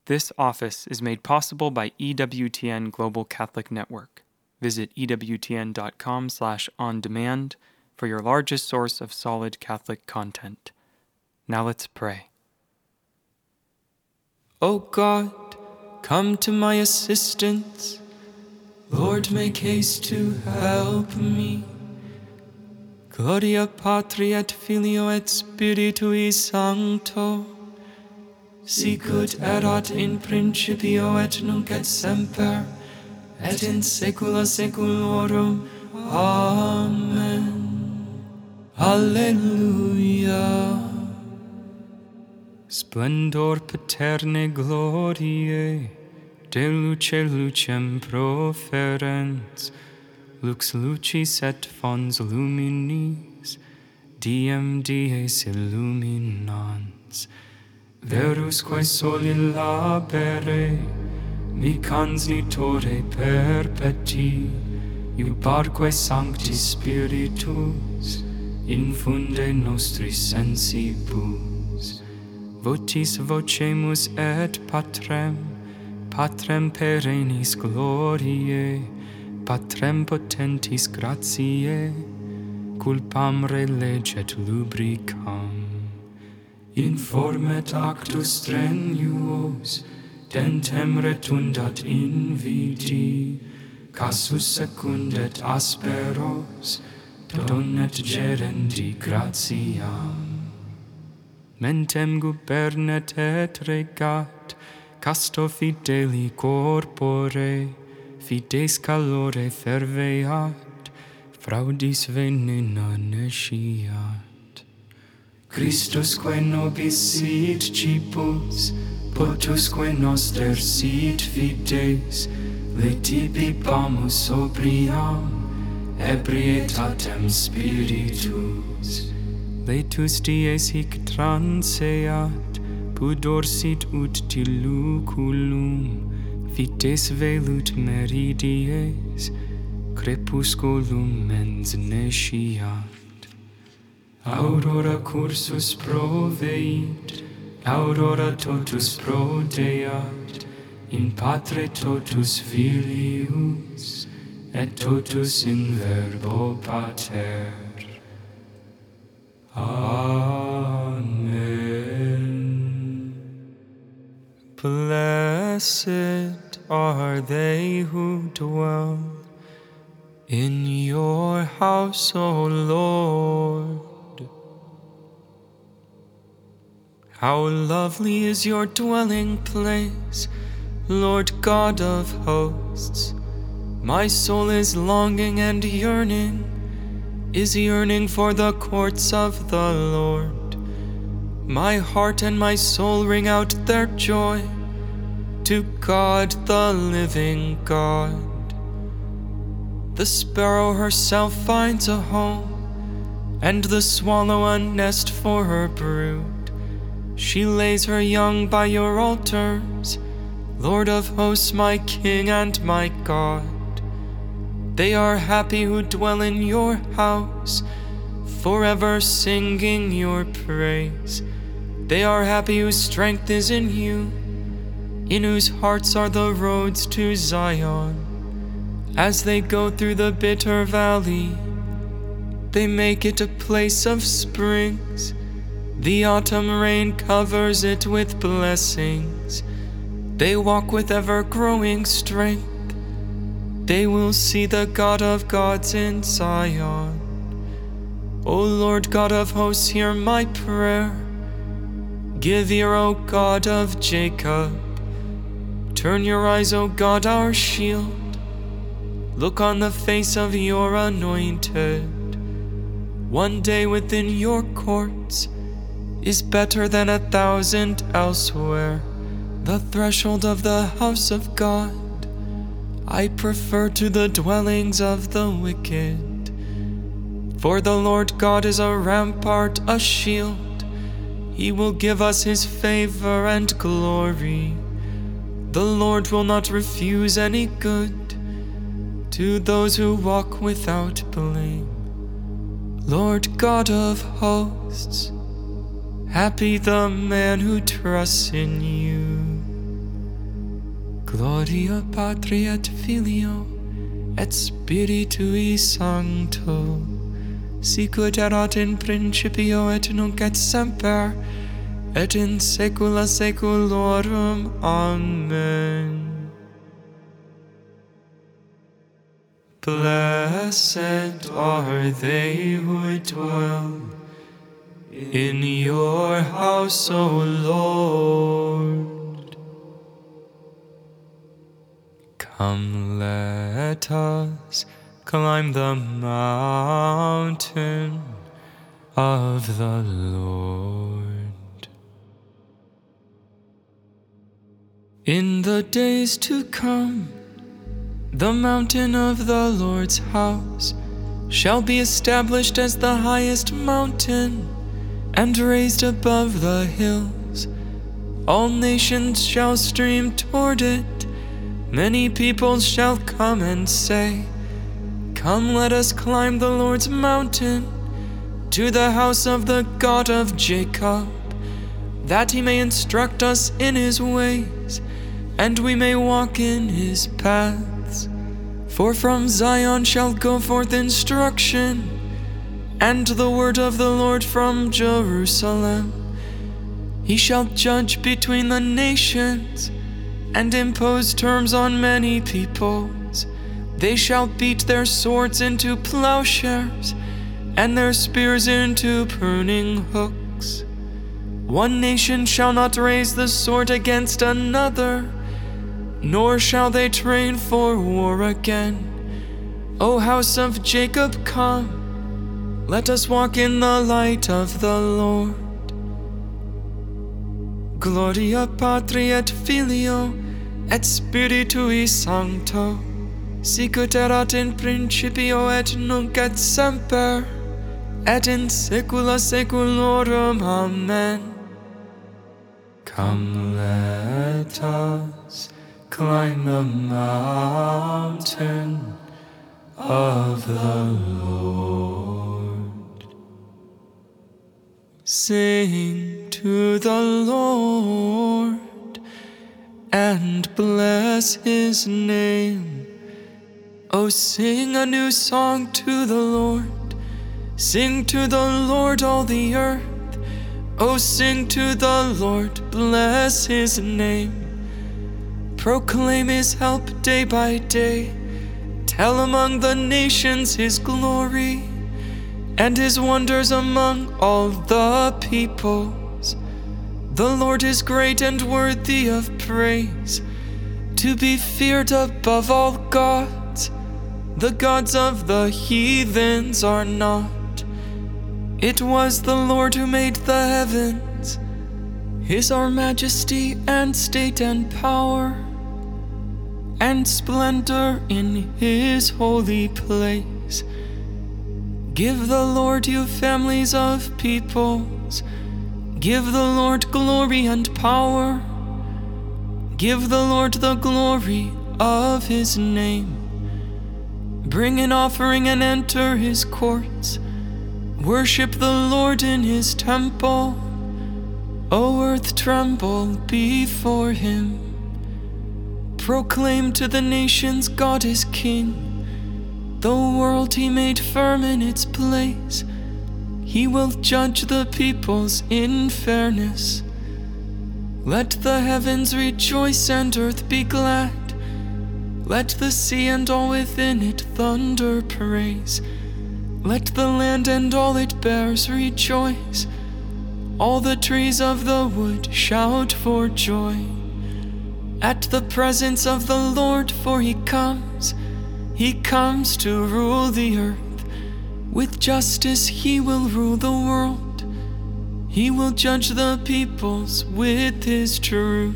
This office is made possible by EWTN Global Catholic Network. Visit ewtn.com/on-demand for your largest source of solid Catholic content. Now let's pray. O God, come to my assistance. Lord, make haste to help me. Gloria Patri et Filio et Spiritui Sancto, sicut erat in principio et nunc et semper, et in saecula saeculorum. Amen. Alleluia. Splendor paterne gloriae, de luce lucem proferens, lux lucis et fons luminis, diem dies illuminans. Verusque soli labere, micans nitore perpeti, iubarque sancti spiritus, infunde nostri sensibus. Votis vocemus et Patrem perennis gloriae, Patrem potentis gratiae, culpam releget lubricam. Informet actus strenuos, dentem retundat invidi, casus secundet asperos, donet gerendi gratiam. Mentem gubernet et regat, casto fideli corpore, fides calore ferveat, fraudis venena nesciat. Christusque nobis sit cipus, potusque noster sit fides, letibibamus sobriam, ebrietatem spiritus. Letus dies hic transeat, pudor sit ut tiluculum, fides velut meridies, crepusculum mens nesciat. Aurora cursus proveit, aurora totus prodeat, in Patre totus Filius, et totus in Verbo Pater. Amen. Blessed are they who dwell in your house, O Lord. How lovely is your dwelling place, Lord God of hosts. My soul is longing and yearning, is yearning for the courts of the Lord. My heart and my soul ring out their joy to God, the living God. The sparrow herself finds a home, and the swallow a nest for her brood. She lays her young by your altars, Lord of hosts, my King and my God. They are happy who dwell in your house, forever singing your praise. They are happy whose strength is in you, in whose hearts are the roads to Zion. As they go through the bitter valley, they make it a place of springs. The autumn rain covers it with blessings. They walk with ever-growing strength. They will see the God of gods in Zion. O Lord God of hosts, hear my prayer. Give ear, O God of Jacob. Turn your eyes, O God, our shield. Look on the face of your anointed. One day within your courts is better than 1,000 elsewhere. The threshold of the house of God I prefer to the dwellings of the wicked. For the Lord God is a rampart, a shield. He will give us his favor and glory. The Lord will not refuse any good to those who walk without blame. Lord God of hosts, happy the man who trusts in you. Gloria Patri et Filio et Spiritui Sancto, sicut erat in principio et nunc et semper, et in saecula saeculorum. Amen. Blessed are they who dwell in your house, O Lord. Come, let us climb the mountain of the Lord. In the days to come, the mountain of the Lord's house shall be established as the highest mountain and raised above the hills. All nations shall stream toward it. Many peoples shall come and say, Come, let us climb the Lord's mountain, to the house of the God of Jacob, that he may instruct us in his ways, and we may walk in his paths. For from Zion shall go forth instruction, and the word of the Lord from Jerusalem. He shall judge between the nations, and impose terms on many peoples. They shall beat their swords into plowshares, and their spears into pruning hooks. One nation shall not raise the sword against another, nor shall they train for war again. O house of Jacob, come, let us walk in the light of the Lord. Gloria Patri et Filio et Spiritui Sancto, sicut erat in principio et nunc et semper, et in saecula saeculorum. Amen. Come, let us climb the mountain of the Lord. Sing to the Lord and bless his name. Oh, sing a new song to the Lord. Sing to the Lord, all the earth. Oh, sing to the Lord, bless his name. Proclaim his help day by day. Tell among the nations his glory, and his wonders among all the peoples. The Lord is great and worthy of praise, to be feared above all gods. The gods of the heathens are not. It was the Lord who made the heavens. His are majesty and state and power, and splendor in his holy place. Give the Lord, you families of peoples. Give the Lord glory and power. Give the Lord the glory of his name. Bring an offering and enter his courts. Worship the Lord in his temple. O earth, tremble before him. Proclaim to the nations, God is king. The world he made firm in its place. He will judge the peoples in fairness. Let the heavens rejoice and earth be glad. Let the sea and all within it thunder praise. Let the land and all it bears rejoice. All the trees of the wood shout for joy at the presence of the Lord, for he comes to rule the earth. With justice he will rule the world. He will judge the peoples with his truth.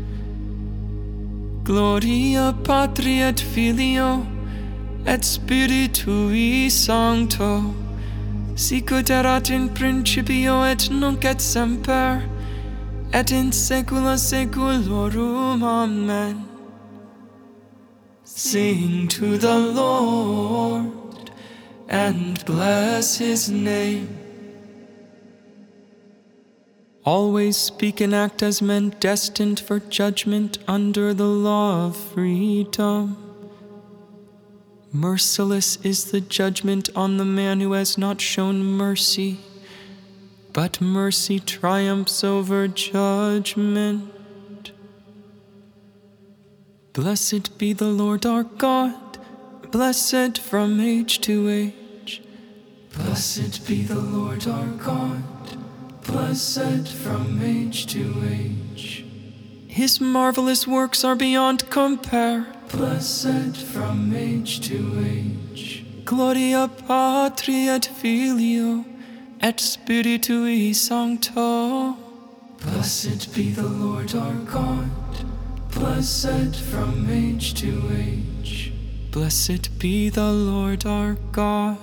Gloria Patri et Filio et Spiritui Sancto, sicut erat in principio et nunc et semper, et in saecula saeculorum. Amen. Sing to the Lord and bless his name. Always speak and act as men destined for judgment under the law of freedom. Merciless is the judgment on the man who has not shown mercy, but mercy triumphs over judgment. Blessed be the Lord our God, blessed from age to age. Blessed be the Lord our God, blessed from age to age. His marvelous works are beyond compare, blessed from age to age. Gloria Patri et Filio et Spiritui Sancto. Blessed be the Lord our God, blessed from age to age. Blessed be the Lord our God.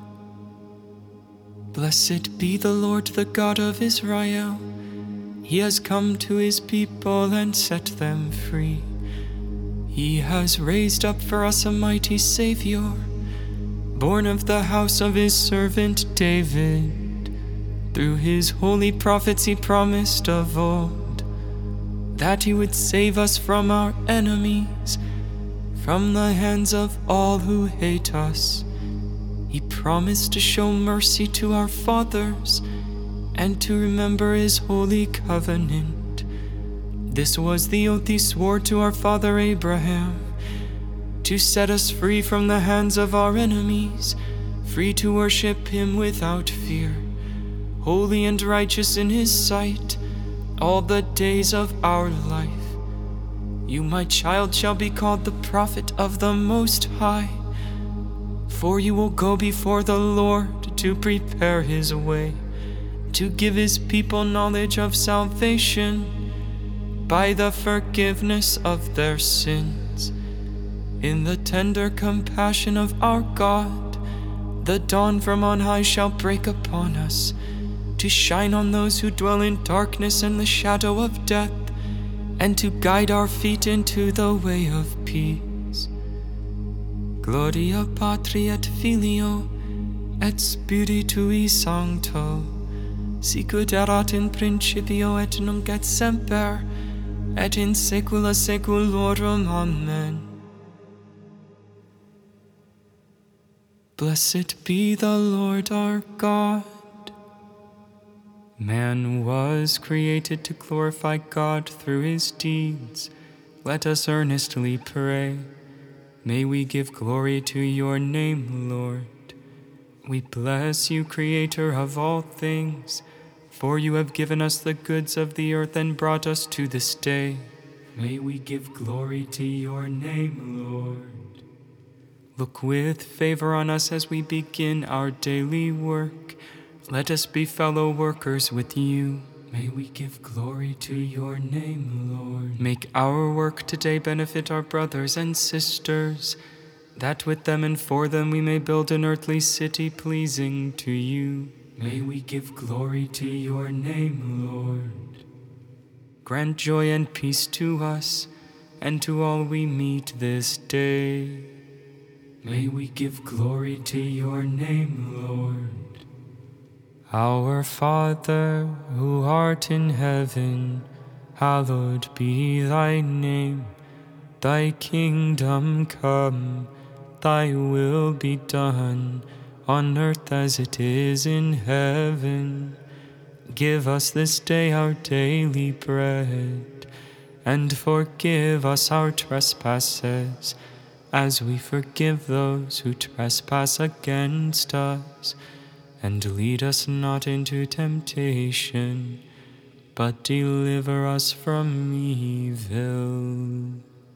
Blessed be the Lord, the God of Israel. He has come to his people and set them free. He has raised up for us a mighty Savior, born of the house of his servant David. Through his holy prophets he promised of old that he would save us from our enemies, from the hands of all who hate us. He promised to show mercy to our fathers and to remember his holy covenant. This was the oath he swore to our father Abraham, to set us free from the hands of our enemies, free to worship him without fear, holy and righteous in his sight, all the days of our life. You, my child, shall be called the prophet of the Most High, for you will go before the Lord to prepare his way, to give his people knowledge of salvation by the forgiveness of their sins. In the tender compassion of our God, the dawn from on high shall break upon us, to shine on those who dwell in darkness and the shadow of death, and to guide our feet into the way of peace. Gloria Patri et Filio et Spiritui Sancto, sicut erat in principio et nunc et semper, et in saecula saeculorum. Amen. Blessed be the Lord our God. Man was created to glorify God through his deeds. Let us earnestly pray. May we give glory to your name, Lord. We bless you, Creator of all things, for you have given us the goods of the earth and brought us to this day. May we give glory to your name, Lord. Look with favor on us as we begin our daily work. Let us be fellow workers with you. May we give glory to your name, Lord. Make our work today benefit our brothers and sisters, that with them and for them we may build an earthly city pleasing to you. May we give glory to your name, Lord. Grant joy and peace to us and to all we meet this day. May we give glory to your name, Lord. Our Father, who art in heaven, hallowed be thy name. Thy kingdom come, thy will be done, on earth as it is in heaven. Give us this day our daily bread, and forgive us our trespasses, as we forgive those who trespass against us. And lead us not into temptation, but deliver us from evil.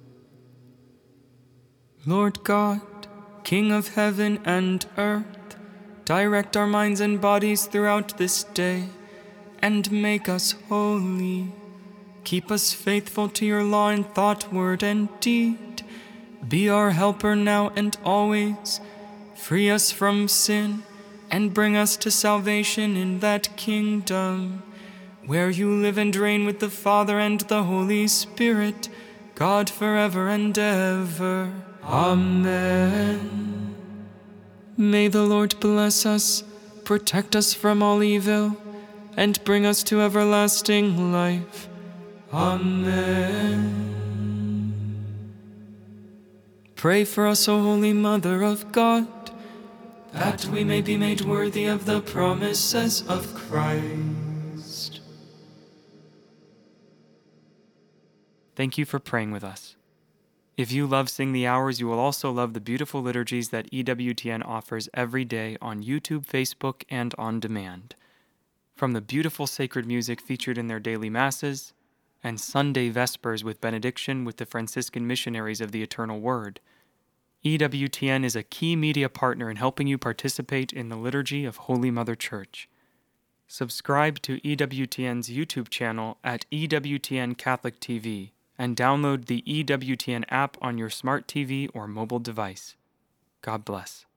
Lord God, King of heaven and earth, direct our minds and bodies throughout this day, and make us holy. Keep us faithful to your law in thought, word, and deed. Be our helper now and always. Free us from sin, and bring us to salvation in that kingdom, where you live and reign with the Father and the Holy Spirit, God forever and ever. Amen. May the Lord bless us, protect us from all evil, and bring us to everlasting life. Amen. Pray for us, O Holy Mother of God, that we may be made worthy of the promises of Christ. Thank you for praying with us. If you love Sing the Hours, you will also love the beautiful liturgies that EWTN offers every day on YouTube, Facebook, and on demand. From the beautiful sacred music featured in their daily masses, and Sunday Vespers with benediction with the Franciscan missionaries of the Eternal Word, EWTN is a key media partner in helping you participate in the liturgy of Holy Mother Church. Subscribe to EWTN's YouTube channel at EWTN Catholic TV and download the EWTN app on your smart TV or mobile device. God bless.